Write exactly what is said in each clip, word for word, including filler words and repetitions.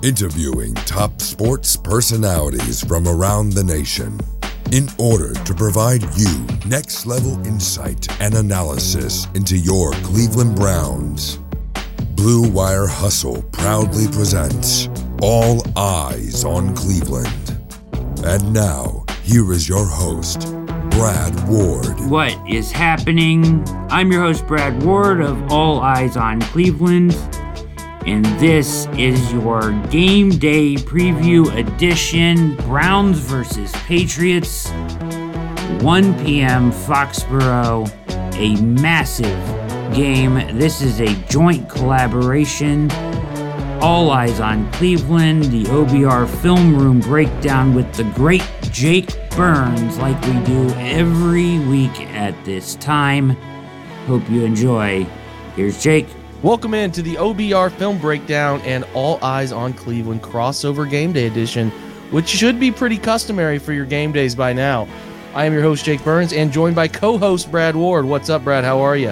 interviewing top sports personalities from around the nation in order to provide you next-level insight and analysis into your Cleveland Browns. Blue Wire Hustle proudly presents All Eyes on Cleveland. And now, here is your host, Brad Ward. What is happening? I'm your host, Brad Ward of All Eyes on Cleveland, and this is your game day preview edition. Browns versus Patriots, one p.m. Foxborough, a massive game. This is a joint collaboration. All Eyes on Cleveland, the O B R Film Room breakdown with the great Jake Burns, like we do every week at this time. Hope you enjoy. Here's Jake. Welcome in to the O B R Film Breakdown and All Eyes on Cleveland crossover game day edition, which should be pretty customary for your game days by now. I am your host, Jake Burns, and joined by co-host Brad Ward. What's up, Brad? How are you?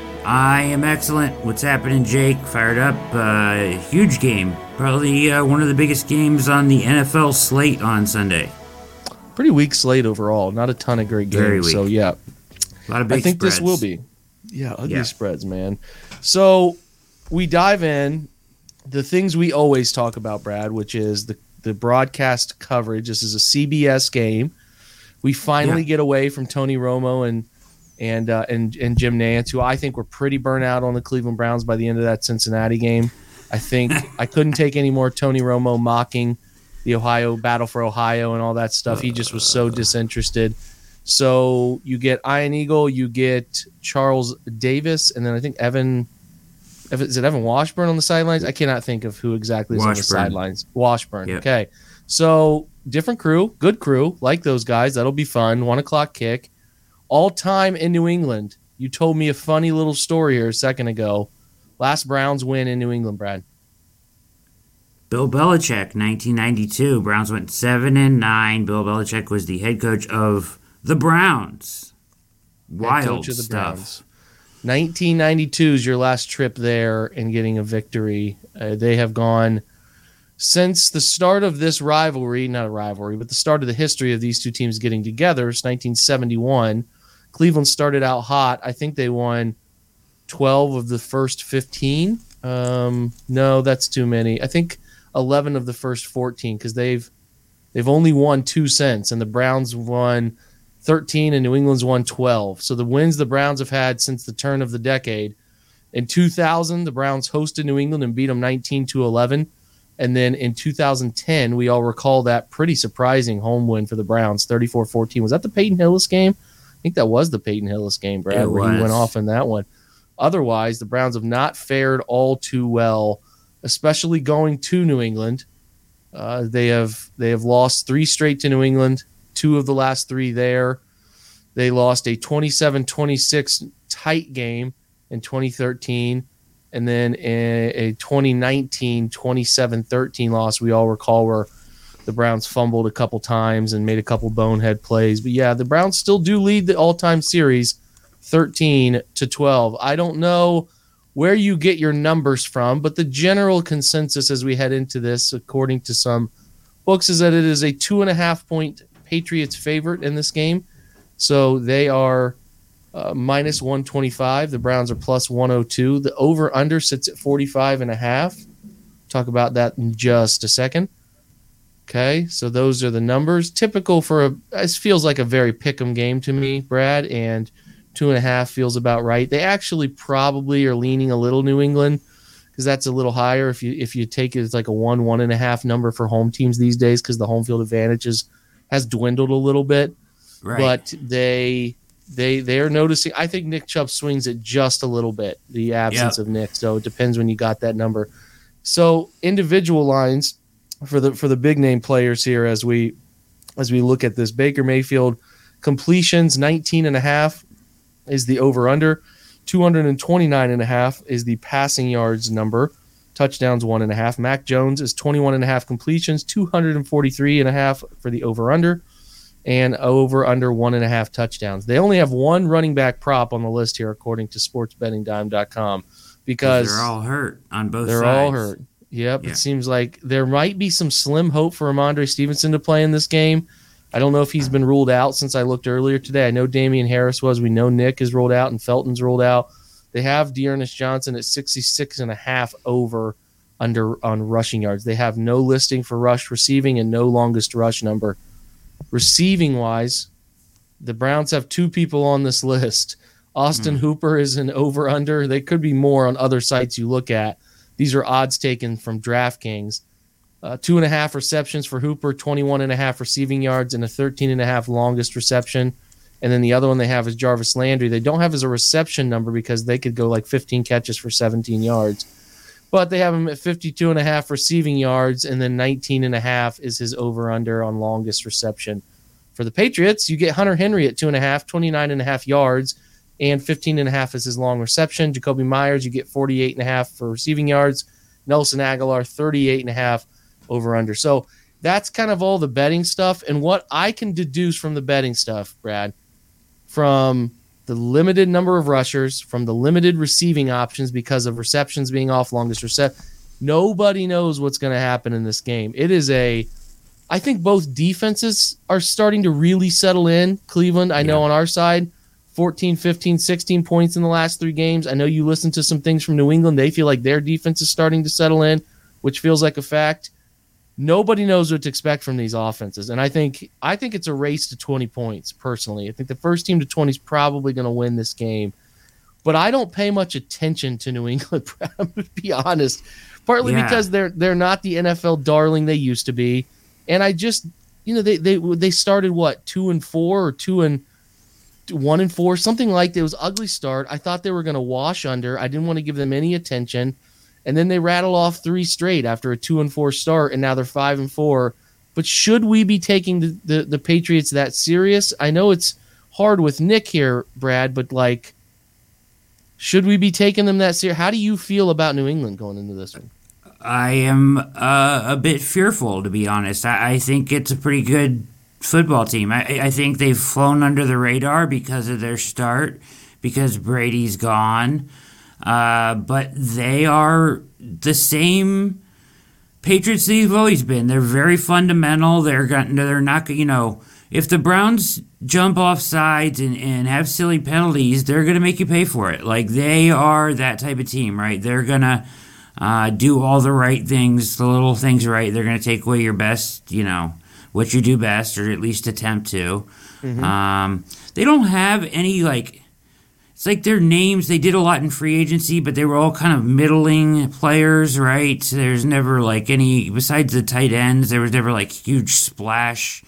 I am excellent. What's happening, Jake? Fired up. Uh, huge game. Probably uh, one of the biggest games on the N F L slate on Sunday. Pretty weak slate overall. Not a ton of great games. Very weak. So, yeah. A lot of big I think spreads. this will be. Yeah, ugly Yeah. spreads, man. So, we dive in. The things we always talk about, Brad, which is the, the broadcast coverage. This is a C B S game. We finally Yeah. get away from Tony Romo and and uh, and and Jim Nantz, who I think were pretty burnt out on the Cleveland Browns by the end of that Cincinnati game. I think I couldn't take any more Tony Romo mocking the Ohio battle for Ohio and all that stuff. He just was so disinterested. So you get Ian Eagle, you get Charles Davis, and then I think Evan. Is it Evan Washburn on the sidelines? I cannot think of who exactly is on the Washburn. sidelines. Washburn. Yep. Okay. So different crew, good crew, like those guys. That'll be fun. One o'clock kick. All time in New England. You told me a funny little story here a second ago. Last Browns win in New England, Brad. Bill Belichick, nineteen ninety-two. Browns went seven and nine. Bill Belichick was the head coach of the Browns. Wild Head coach of the stuff. Browns. nineteen ninety-two is your last trip there and getting a victory. Uh, they have gone since the start of this rivalry, not a rivalry, but the start of the history of these two teams getting together. It's nineteen seventy-one. Cleveland started out hot. I think they won twelve of the first fifteen. Um, no, that's too many. I think eleven of the first fourteen because they've they've only won two since, and the Browns won thirteen and New England's won twelve. So the wins the Browns have had since the turn of the decade. In two thousand, the Browns hosted New England and beat them nineteen to eleven. And then in two thousand ten, we all recall that pretty surprising home win for the Browns, thirty-four fourteen. Was that the Peyton Hillis game? I think that was the Peyton Hillis game, Brad, It where he was. went off in that one. Otherwise, the Browns have not fared all too well, especially going to New England. Uh, they have they have lost three straight to New England, two of the last three there. They lost a twenty-seven twenty-six tight game in twenty thirteen, and then a, a twenty nineteen twenty-seven thirteen loss we all recall where the Browns fumbled a couple times and made a couple bonehead plays. But yeah, the Browns still do lead the all-time series thirteen to twelve. I don't know where you get your numbers from, but the general consensus as we head into this, according to some books, is that it is a two and a half point Patriots favorite in this game. So they are uh, minus one twenty-five. The Browns are plus one oh two. The over-under sits at forty-five and a half. Talk about that in just a second. Okay, so those are the numbers. Typical for a, it feels like a very pick'em game to me, Brad, and two and a half feels about right. They actually probably are leaning a little New England because that's a little higher if you if you take it as like a one, one and a half number for home teams these days because the home field advantage is, has dwindled a little bit. Right. But they they they're noticing. I think Nick Chubb swings it just a little bit. The absence Yep. of Nick, so it depends when you got that number. So individual lines for the for the big name players here as we as we look at this. Baker Mayfield completions nineteen and a half is the over under. two twenty-nine and a half is the passing yards number. Touchdowns one and a half. Mac Jones is twenty-one and a half completions, two forty-three and a half for the over under. And over under one and a half touchdowns. They only have one running back prop on the list here, according to sports betting dime dot com, because they're all hurt on both they're sides. all hurt. Yep, Yeah. it seems like there might be some slim hope for Ramondre Stevenson to play in this game. I don't know if he's been ruled out since I looked earlier today. I know Damian Harris was. We know Nick is ruled out and Felton's ruled out. They have Dearness Johnson at sixty-six and a half over under on rushing yards. They have no listing for rush receiving and no longest rush number. Receiving wise, the Browns have two people on this list. Austin mm. Hooper is an over under. They could be more on other sites you look at. These are odds taken from DraftKings. Uh, two and a half receptions for Hooper, twenty-one and a half receiving yards, and a thirteen and a half longest reception. And then the other one they have is Jarvis Landry. They don't have as a reception number because they could go like fifteen catches for seventeen yards. But they have him at fifty-two and a half receiving yards, and then nineteen and a half is his over-under on longest reception. For the Patriots, you get Hunter Henry at two and a half, twenty-nine and a half yards, and fifteen and a half is his long reception. Jacoby Myers, you get forty-eight and a half for receiving yards. Nelson Aguilar, thirty-eight and a half over under. So that's kind of all the betting stuff. And what I can deduce from the betting stuff, Brad, from the limited number of rushers, from the limited receiving options because of receptions being off, longest reception, nobody knows what's going to happen in this game. It is a, I think both defenses are starting to really settle in. Cleveland, I yeah. know on our side, fourteen, fifteen, sixteen points in the last three games. I know you listened to some things from New England. They feel like their defense is starting to settle in, which feels like a fact. Nobody knows what to expect from these offenses, and I think I think it's a race to twenty points, personally. I think the first team to twenty is probably going to win this game, but I don't pay much attention to New England, I'm going to be honest, partly yeah. because they're they're not the N F L darling they used to be, and I just, you know, they they they started, what, two and four or two and one and four, something like that. It was an ugly start. I thought they were going to wash under. I didn't want to give them any attention. And then they rattle off three straight after a two and four start, and now they're five and four. But should we be taking the, the, the Patriots that serious? I know it's hard with Nick here, Brad, but like, should we be taking them that serious? How do you feel about New England going into this one? I am uh, a bit fearful, to be honest. I, I think it's a pretty good football team. I, I think they've flown under the radar because of their start, because Brady's gone. Uh, but they are the same Patriots they've always been. They're very fundamental. They're they're not, you know, if the Browns jump off sides and, and have silly penalties, they're going to make you pay for it. Like, they are that type of team, right? They're going to uh, do all the right things, the little things right. They're going to take away your best, you know, what you do best, or at least attempt to. Mm-hmm. Um, they don't have any, like, it's like their names, they did a lot in free agency, but they were all kind of middling players, right? There's never like any, besides the tight ends, there was never like huge splash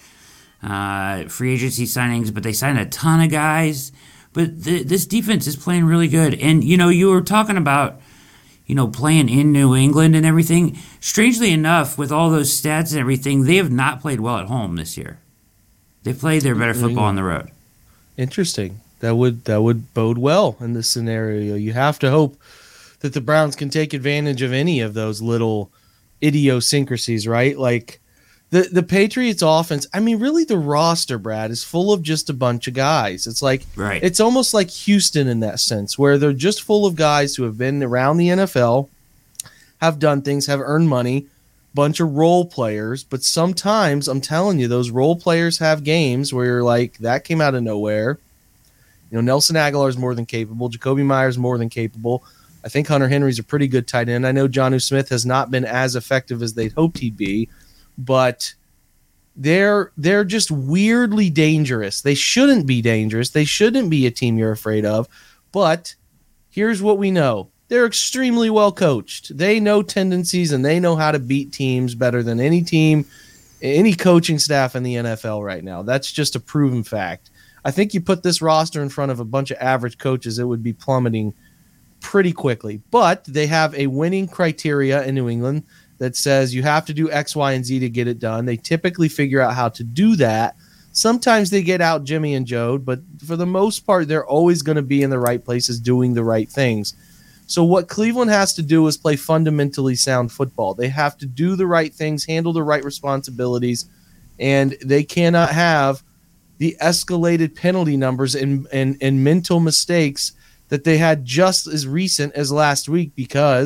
uh, free agency signings, but they signed a ton of guys. But th- this defense is playing really good. And, you know, you were talking about, you know, playing in New England and everything. Strangely enough, with all those stats and everything, they have not played well at home this year. They played their better football on the road. Interesting. That would that would bode well in this scenario. You have to hope that the Browns can take advantage of any of those little idiosyncrasies, right? Like the, the Patriots offense, I mean, really the roster, Brad, is full of just a bunch of guys. It's like right. It's almost like Houston in that sense, where they're just full of guys who have been around the N F L, have done things, have earned money, bunch of role players. But sometimes, I'm telling you, those role players have games where you're like, that came out of nowhere. You know, Nelson Aguilar is more than capable. Jacoby Myers more than capable. I think Hunter Henry's a pretty good tight end. I know Jonnu Smith has not been as effective as they'd hoped he'd be, but they're they're just weirdly dangerous. They shouldn't be dangerous. They shouldn't be a team you're afraid of. But here's what we know. They're extremely well coached. They know tendencies, and they know how to beat teams better than any team, any coaching staff in the N F L right now. That's just a proven fact. I think you put this roster in front of a bunch of average coaches, it would be plummeting pretty quickly. But they have a winning criteria in New England that says you have to do X, Y, and Z to get it done. They typically figure out how to do that. Sometimes they get out Jimmy and Joe, but for the most part, they're always going to be in the right places doing the right things. So what Cleveland has to do is play fundamentally sound football. They have to do the right things, handle the right responsibilities, and they cannot have the escalated penalty numbers and, and, and mental mistakes that they had just as recent as last week, because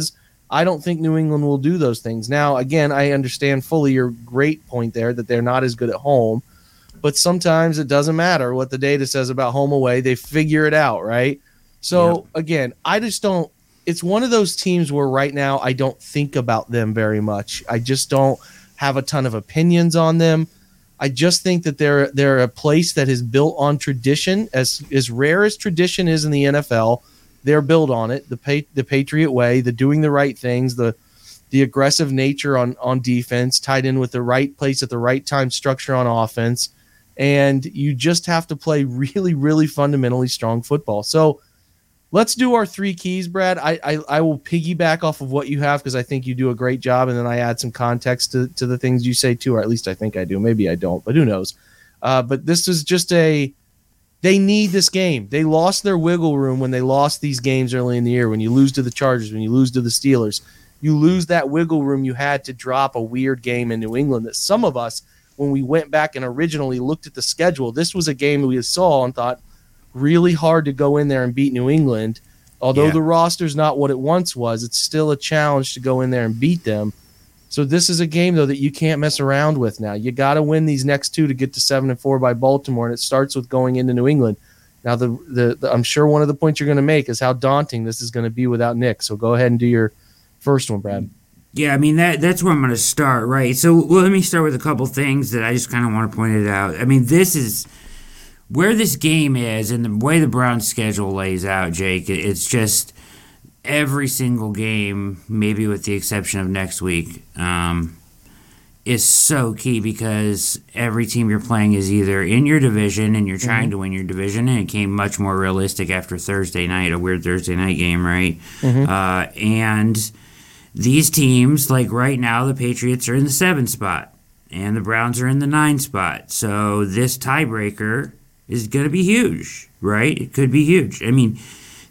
I don't think New England will do those things. Now, again, I understand fully your great point there that they're not as good at home, but sometimes it doesn't matter what the data says about home away. They figure it out, right? So, yep. Again, I just don't – it's one of those teams where right now I don't think about them very much. I just don't have a ton of opinions on them. I just think that they're they're a place that is built on tradition, as as rare as tradition is in the N F L. They're built on it, the pa- the Patriot way, the doing the right things, the the aggressive nature on, on defense, tied in with the right place at the right time structure on offense. And you just have to play really, really fundamentally strong football. So let's do our three keys, Brad. I, I, I will piggyback off of what you have because I think you do a great job, and then I add some context to, to the things you say too, or at least I think I do. Maybe I don't, but who knows? Uh, but this is just a... They need this game. They lost their wiggle room when they lost these games early in the year. When you lose to the Chargers, when you lose to the Steelers, you lose that wiggle room you had to drop a weird game in New England that some of us, when we went back and originally looked at the schedule, this was a game we saw and thought really hard to go in there and beat New England. Although yeah. the roster's not what it once was, it's still a challenge to go in there and beat them. So this is a game, though, that you can't mess around with now. You got to win these next two to get to seven and four by Baltimore, and it starts with going into New England. Now, the, the, the I'm sure one of the points you're going to make is how daunting this is going to be without Nick. So go ahead and do your first one, Brad. Yeah, I mean, that that's where I'm going to start, right? So well, let me start with a couple things that I just kind of want to point it out. I mean, this is where this game is, and the way the Browns' schedule lays out, Jake, it's just every single game, maybe with the exception of next week, um, is so key because every team you're playing is either in your division and you're trying mm-hmm. to win your division, and it came much more realistic after Thursday night, a weird Thursday night game, right? Mm-hmm. Uh, and these teams, like right now, the Patriots are in the seven spot, and the Browns are in the nine spot. So this tiebreaker is going to be huge, right? It could be huge. I mean,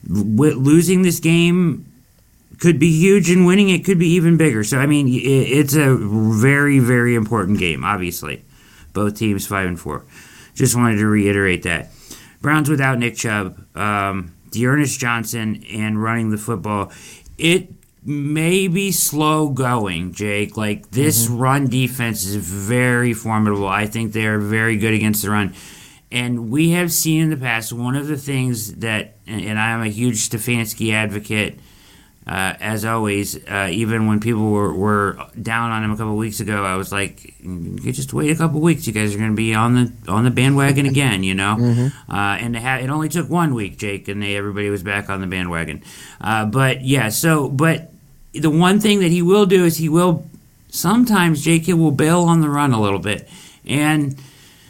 losing this game could be huge, and winning it could be even bigger. So, I mean, it's a very, very important game, obviously. Both teams five and four. Just wanted to reiterate that. Browns without Nick Chubb, um, D'Ernest Johnson, and running the football. It may be slow going, Jake. Like, this mm-hmm. run defense is very formidable. I think they are very good against the run. And we have seen in the past, one of the things that, and I am a huge Stefanski advocate, uh, as always, uh, even when people were, were down on him a couple of weeks ago, I was like, you just wait a couple of weeks, you guys are going to be on the on the bandwagon again, you know? Mm-hmm. Uh, and it, had, it only took one week, Jake, and they, everybody was back on the bandwagon. Uh, but, yeah, so, but the one thing that he will do is he will, sometimes, Jake, he will bail on the run a little bit. And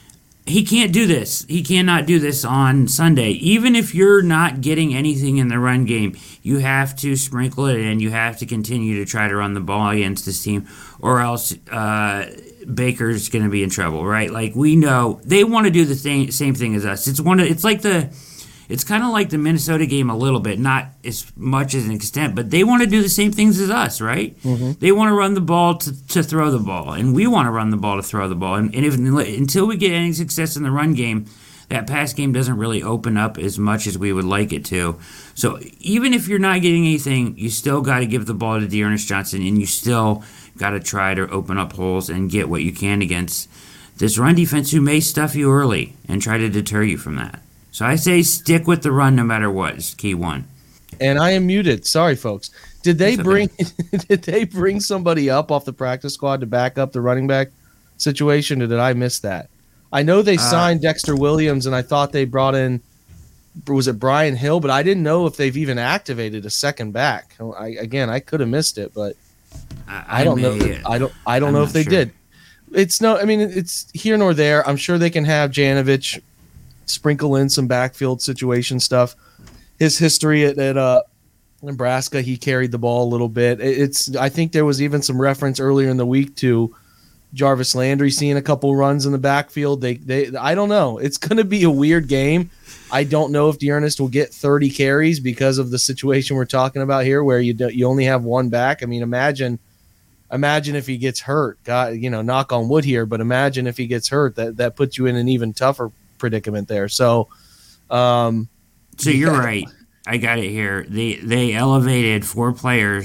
he can't do this. He cannot do this on Sunday. Even if you're not getting anything in the run game, you have to sprinkle it in. You have to continue to try to run the ball against this team, or else uh, Baker's going to be in trouble, right? Like, we know they want to do the same same thing as us. It's one. Of, it's like the. It's kind of like the Minnesota game a little bit, not as much as an extent, but they want to do the same things as us, right? Mm-hmm. They want to run the ball to, to throw the ball, and we want to run the ball to throw the ball. And, and if, until we get any success in the run game, that pass game doesn't really open up as much as we would like it to. So even if you're not getting anything, you still got to give the ball to D'Ernest Johnson, and you still got to try to open up holes and get what you can against this run defense who may stuff you early and try to deter you from that. So I say stick with the run no matter what is key one. And I am muted. Sorry, folks. Did they bring did they bring somebody up off the practice squad to back up the running back situation, or did I miss that? I know they signed uh, Dexter Williams, and I thought they brought in, was it Brian Hill? But I didn't know if they've even activated a second back. I, again, I could have missed it, but I, I, I don't know. It. I don't. I don't I'm know if they sure. did. It's no. I mean, it's here nor there. I'm sure they can have Janovich sprinkle in some backfield situation stuff. His history at, at uh, Nebraska, he carried the ball a little bit. It's I think there was even some reference earlier in the week to Jarvis Landry seeing a couple runs in the backfield. They, they, I don't know. It's going to be a weird game. I don't know if D'Ernest will get thirty carries because of the situation we're talking about here, where you don't, you only have one back. I mean, imagine, imagine if he gets hurt. God, you know, knock on wood here, but imagine if he gets hurt. That that puts you in an even tougher predicament there. So, um, so you're yeah. right. I got it here. They they elevated four players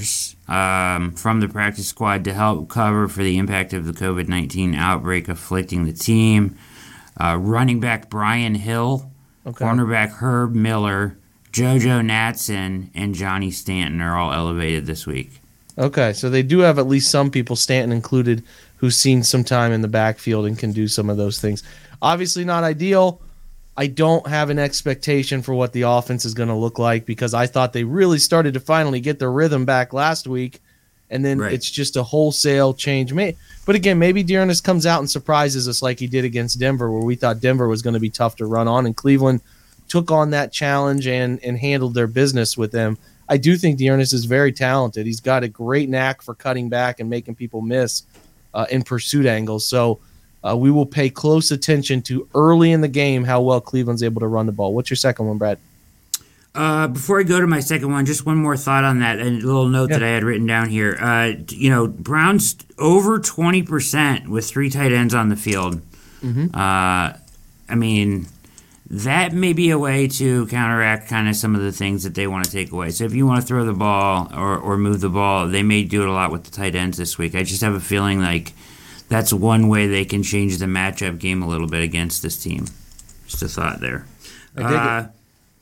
um, from the practice squad to help cover for the impact of the COVID nineteen outbreak afflicting the team. Uh, running back Brian Hill, okay. Cornerback Herb Miller, JoJo Natson, and Johnny Stanton are all elevated this week. Okay, so they do have at least some people, Stanton included, who's seen some time in the backfield and can do some of those things. Obviously not ideal. I don't have an expectation for what the offense is going to look like because I thought they really started to finally get their rhythm back last week, and then right. it's just a wholesale change. But again, maybe Dearness comes out and surprises us like he did against Denver, where we thought Denver was going to be tough to run on, and Cleveland took on that challenge and, and handled their business with them. I do think Dearness is very talented. He's got a great knack for cutting back and making people miss uh, in pursuit angles. So uh, we will pay close attention to early in the game how well Cleveland's able to run the ball. What's your second one, Brad? Uh, before I go to my second one, just one more thought on that, and a little note yeah. that I had written down here. Uh, you know, Browns over twenty percent with three tight ends on the field. Mm-hmm. Uh, I mean, that may be a way to counteract kind of some of the things that they want to take away. So if you want to throw the ball or, or move the ball, they may do it a lot with the tight ends this week. I just have a feeling like that's one way they can change the matchup game a little bit against this team. Just a thought there. I dig uh, it.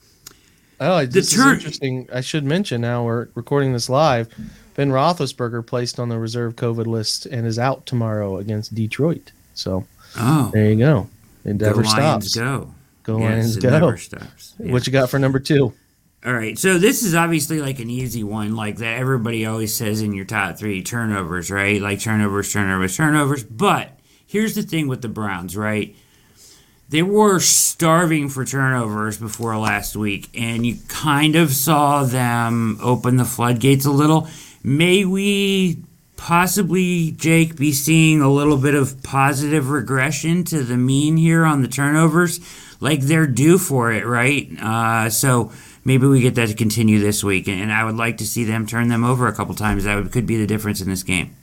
Oh, this turn- is interesting. I should mention now we're recording this live. Ben Roethlisberger placed on the reserve COVID list and is out tomorrow against Detroit. So oh, there you go. Endeavor go Lions stops. Go. Go yes, Lions it go. Never stops. Yeah. What you got for number two? All right, so this is obviously like an easy one, like that everybody always says in your top three, turnovers, right? Like turnovers, turnovers, turnovers. But here's the thing with the Browns, right? They were starving for turnovers before last week, and you kind of saw them open the floodgates a little. May we possibly, Jake, be seeing a little bit of positive regression to the mean here on the turnovers? Like they're due for it, right? Uh, so maybe we get that to continue this week, and I would like to see them turn them over a couple times. That would, could be the difference in this game.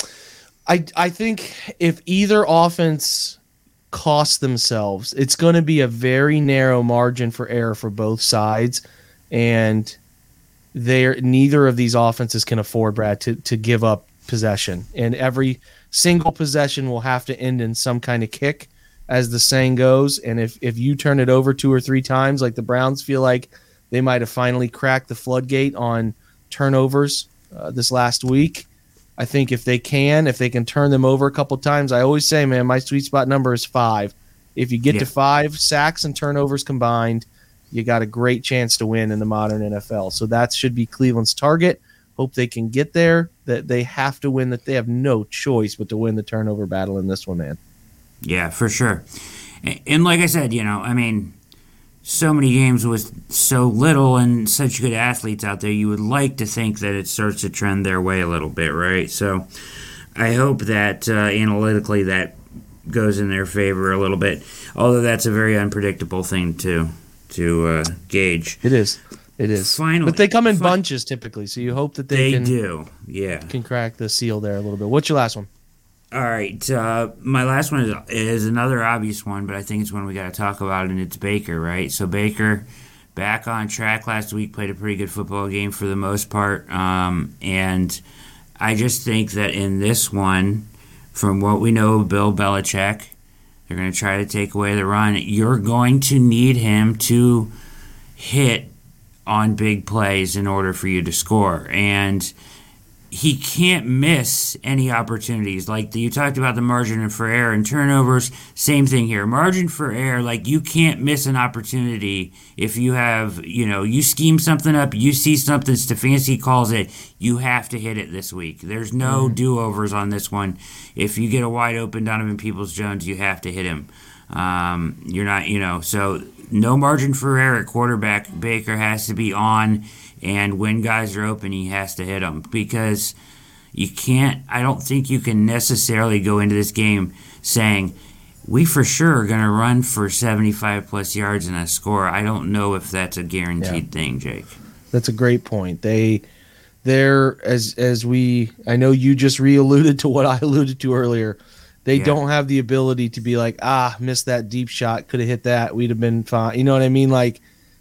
I I think if either offense cost themselves, it's going to be a very narrow margin for error for both sides, and they're neither of these offenses can afford, Brad, to to give up possession, and every single possession will have to end in some kind of kick, as the saying goes. And if if you turn it over two or three times, like the Browns feel like they might have finally cracked the floodgate on turnovers uh, this last week, I think if they can, if they can turn them over a couple times, I always say, man, my sweet spot number is five. If you get yeah. to five sacks and turnovers combined, you got a great chance to win in the modern N F L. So that should be Cleveland's target. Hope they can get there. That they have to win. That they have no choice but to win the turnover battle in this one, man. Yeah, for sure. And like I said, you know, I mean, so many games with so little and such good athletes out there, you would like to think that it starts to trend their way a little bit, right? So I hope that uh, analytically that goes in their favor a little bit, although that's a very unpredictable thing to to uh, gauge. It is. It is. Finally. But they come in fin- bunches typically, so you hope that they, they can, do. Yeah. can crack the seal there a little bit. What's your last one? All right, uh, my last one is, is another obvious one, but I think it's one we got to talk about, and it's Baker, right? So Baker, back on track last week, played a pretty good football game for the most part, um, and I just think that in this one, from what we know of Bill Belichick, they're going to try to take away the run. You're going to need him to hit on big plays in order for you to score, and he can't miss any opportunities. Like the, you talked about the margin for error and turnovers, same thing here. Margin for error, like you can't miss an opportunity if you have, you know, you scheme something up, you see something, Stefanski calls it, you have to hit it this week. There's no mm-hmm. do-overs on this one. If you get a wide open Donovan Peoples-Jones, you have to hit him. Um, you're not, you know, so no margin for error at quarterback. Baker has to be on, and when guys are open, he has to hit them, because you can't, I don't think you can necessarily go into this game saying, we for sure are going to run for seventy-five plus yards and a score. I don't know if that's a guaranteed yeah. thing, Jake. That's a great point. They, they're, as, as we, I know you just re-alluded to what I alluded to earlier. They yeah. don't have the ability to be like, ah, missed that deep shot, could have hit that, we'd have been fine. You know what I mean? Like,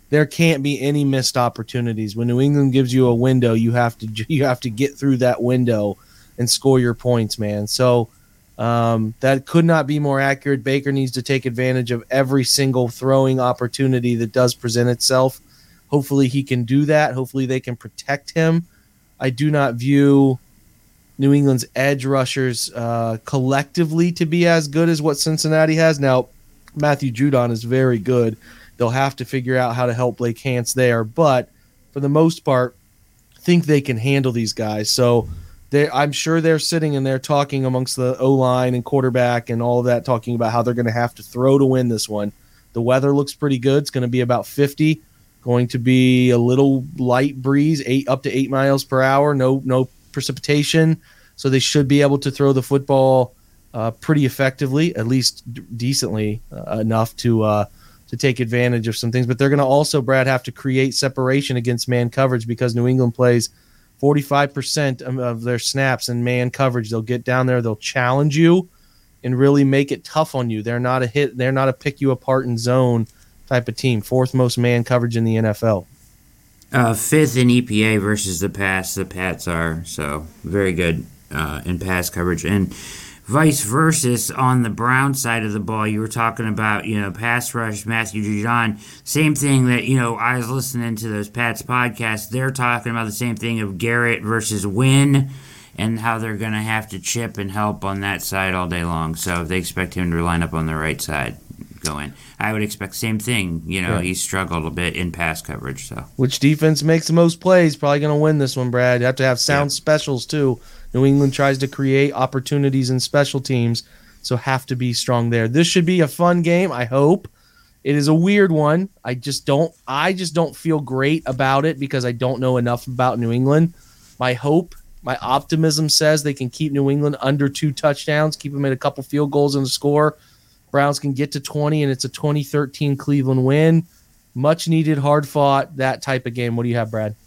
there can't be any missed opportunities. When New England gives you a window, you have to you have to get through that window and score your points, man. So um, that could not be more accurate. Baker needs to take advantage of every single throwing opportunity that does present itself. Hopefully he can do that. Hopefully they can protect him. I do not view New England's edge rushers uh, collectively to be as good as what Cincinnati has. Now, Matthew Judon is very good. They'll have to figure out how to help Blake Hance there. But for the most part, I think they can handle these guys. So they, I'm sure they're sitting and they're talking amongst the O-line and quarterback and all of that, talking about how they're going to have to throw to win this one. The weather looks pretty good. It's going to be about fifty. Going to be a little light breeze, eight up to eight miles per hour. No, no precipitation. So they should be able to throw the football uh, pretty effectively, at least d- decently uh, enough to uh, to take advantage of some things. But they're going to also, Brad, have to create separation against man coverage because New England plays forty-five percent of their snaps in man coverage. They'll get down there, they'll challenge you, and really make it tough on you. They're not a hit. They're not a pick you apart in zone type of team. Fourth most man coverage in the N F L. Uh, fifth in E P A versus the pass. The Pats are so very good uh, in pass coverage, and vice versa on the Brown side of the ball. You were talking about, you know, pass rush, Matthew Judon. Same thing that, you know, I was listening to those Pats podcasts. They're talking about the same thing of Garrett versus Wynn and how they're going to have to chip and help on that side all day long. So they expect him to line up on the right side. Go in. I would expect the same thing. You know, yeah. He struggled a bit in pass coverage. So, which defense makes the most plays? Probably going to win this one, Brad. You have to have sound yeah. specials too. New England tries to create opportunities in special teams, so have to be strong there. This should be a fun game. I hope. It is a weird one. I just don't. I just don't feel great about it because I don't know enough about New England. My hope, my optimism says they can keep New England under two touchdowns, keep them at a couple field goals in the score. Browns can get to twenty, and it's a twenty thirteen Cleveland win. Much needed, hard fought, that type of game. What do you have, Brad?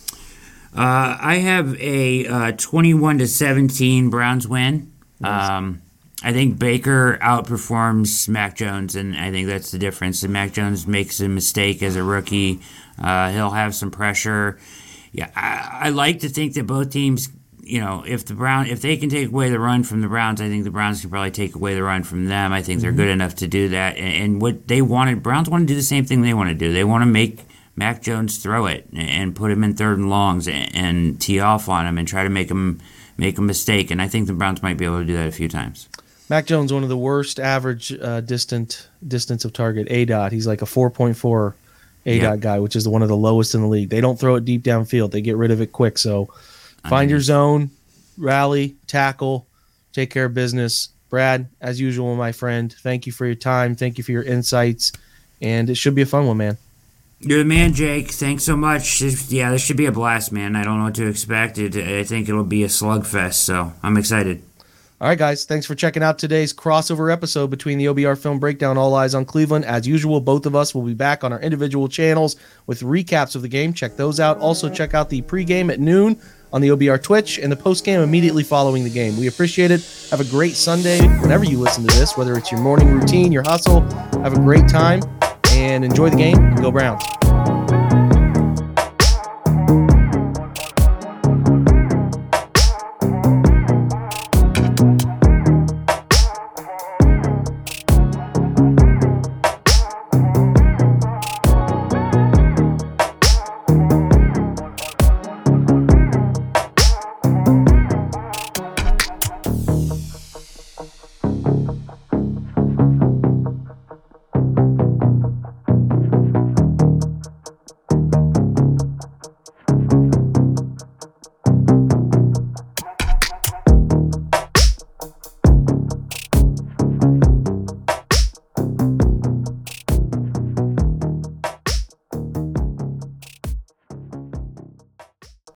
Uh, I have a uh, twenty-one to seventeen Browns win. Nice. Um, I think Baker outperforms Mac Jones, and I think that's the difference. And Mac Jones makes a mistake as a rookie. Uh, he'll have some pressure. Yeah, I, I like to think that both teams, you know, if the Brown, if they can take away the run from the Browns, I think the Browns can probably take away the run from them. I think mm-hmm. they're good enough to do that. And, and what they wanted, Browns want to do the same thing they want to do. They want to make Mac Jones throw it and put him in third and longs and, and tee off on him and try to make him make a mistake. And I think the Browns might be able to do that a few times. Mac Jones, one of the worst average uh, distant distance of target, A D O T. He's like a four point four A D O T yep. guy, which is one of the lowest in the league. They don't throw it deep downfield. They get rid of it quick. So find your zone, rally, tackle, take care of business. Brad, as usual, my friend, thank you for your time. Thank you for your insights. And it should be a fun one, man. You're the man, Jake. Thanks so much. Yeah, this should be a blast, man. I don't know what to expect. It, I think it'll be a slugfest, so I'm excited. All right, guys. Thanks for checking out today's crossover episode between the O B R Film Breakdown, All Eyes on Cleveland. As usual, both of us will be back on our individual channels with recaps of the game. Check those out. Also, check out the pregame at noon on the O B R Twitch and the postgame immediately following the game. We appreciate it. Have a great Sunday whenever you listen to this, whether it's your morning routine, your hustle. Have a great time and enjoy the game and go Browns.